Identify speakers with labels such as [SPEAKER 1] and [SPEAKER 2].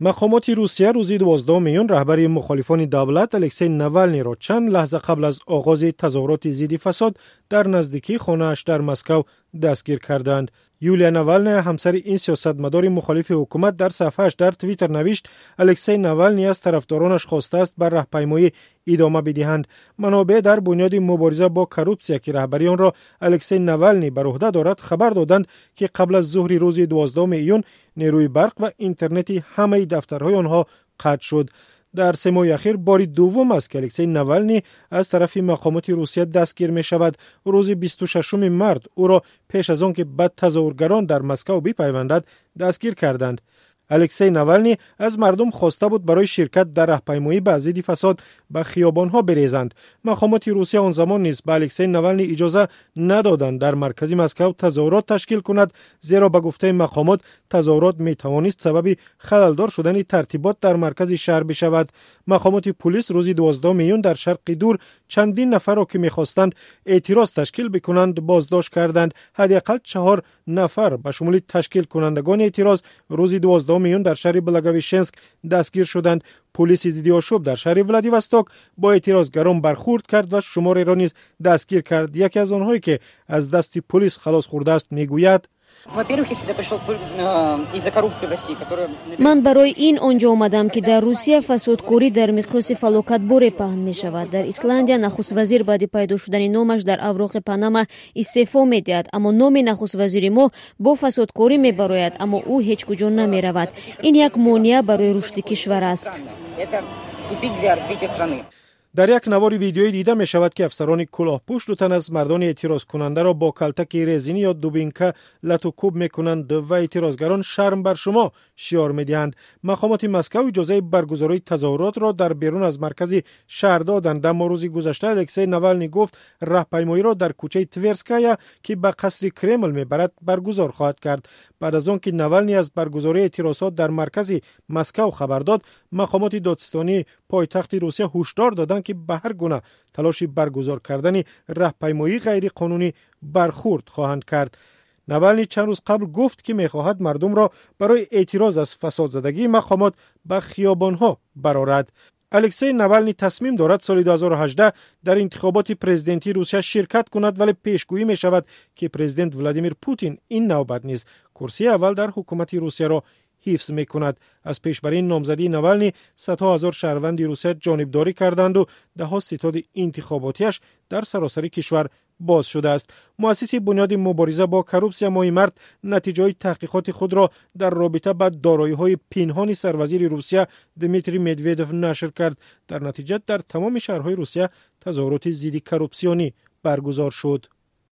[SPEAKER 1] مقامات روسیه روز 12 میون رهبر مخالفان دولت الکسی ناوالنی را چند لحظه قبل از آغاز تظاهرات ضد فساد در نزدیکی خانه‌اش در مسکو دستگیر کردند. یولیا ناوالنی همسر این سیاستمدار مخالف حکومت در صفحه‌اش در توییتر نوشت الکسی ناوالنی از طرفدارانش خواسته است بر راهپیمایی ادامه بدهند. منابع در بنیاد مبارزه با کروپسیا که رهبری آن را الکسی ناوالنی بر عهده دارد خبر دادند که قبل از ظهر روز 12 میون نیروی برق و اینترنتی همه دفترهای آنها قطع شد. در 3 ماه اخیر بار دوم است که الکسی ناوالنی از طرف مقامات روسیه دستگیر می شود. روز 26 مارس او را پیش از آن که به تظاهرگران در مسکو بپیوندد دستگیر کردند. الکسی ناوالنی از مردم خواسته بود برای شرکت در راهپیمایی به ضد فساد به خیابان‌ها بریزند. مقامات روسیه آن زمان نیز به الکسی ناوالنی اجازه ندادند در مرکز مسکو تظاهرات تشکیل کند، زیرا به گفته مقامات تظاهرات می توانست سبب خللدار شدن ترتیبات در مرکز شهر بشود. مقامات پلیس روز 12 میون در شرق دور چندین نفر را که می‌خواستند اعتراض تشکیل بکنند بازداشت کردند. حداقل 4 نفر به شمول تشکیل کنندگان اعتراض روز 12 میون در شهر بلاگاویشنسک دستگیر شدند. پلیس ضد آشوب در شهر ولادیواستوک با اعتراضگران برخورد کرد و شماری را نیز دستگیر کرد. یکی از آنهایی که از دست پلیس خلاص خورده است میگوید
[SPEAKER 2] من برای این آنجا آمدم که در روسیه فسادکاری در مقیاس فلاکتبار پهن می شود. در ایسلندیا نخست وزیر بعد پیدا شدن نامش در اوراق پاناما استعفا می دهد، اما نام نخست وزیر ما با فسادکاری می براید، اما او هیچ کجا نمی رود. این یک مانع برای رشد کشور است.
[SPEAKER 1] در یک نوار ویدیویی دیده می شود که افسران کلاهپوش 2 تن از مردان اعتراض کننده را با کلتک رزینی یا دوبینکه لطوکوب می کنند و اعتراضگران شرم بر شما شعار می دهند. مقامات مسکو اجازه برگزاری تظاهرات را در بیرون از مرکز شهر دادند. اما روز گذشته الکسی ناوالنی گفت راهپیمایی را در کوچه تورسکایا که به قصر کرمل می برد برگزار خواهد کرد. بعد از آن که ناوالنی از برگزاری اعتراضات در مرکز مسکو خبر داد، مقامات دادستانی پایتخت روسیه هشدار دادند که به هر گونه تلاشی برگزار کردن راهپیمایی غیر قانونی برخورد خواهند کرد. ناوالنی چند روز قبل گفت که می‌خواهد مردم را برای اعتراض از فسادزدگی مقامات به خیابان‌ها برآورد. الکسی ناوالنی تصمیم دارد سال 2018 در انتخابات پرزیدنتی روسیه شرکت کند، ولی پیشگویی می شود که پرزیدنت ولادیمیر پوتین این نوبت نیز کرسی اول در حکومت روسیه را حفظ می کند. از پیش بر این نامزدی ناوالنی صدها هزار شهروند روسیه جانبداری کردند و دهها ستاد انتخاباتیش در سراسر کشور باز شده است. مؤسس بنیاد مبارزه با کروپسیا ماه مارس نتیجه تحقیقات خود را در رابطه با دارایی‌های پنهان سروزیر روسیه دمیتری مدودوف نشر کرد. در نتیجه در تمام شهرهای روسیه تظاهرات ضد کروپسیونی برگزار شد.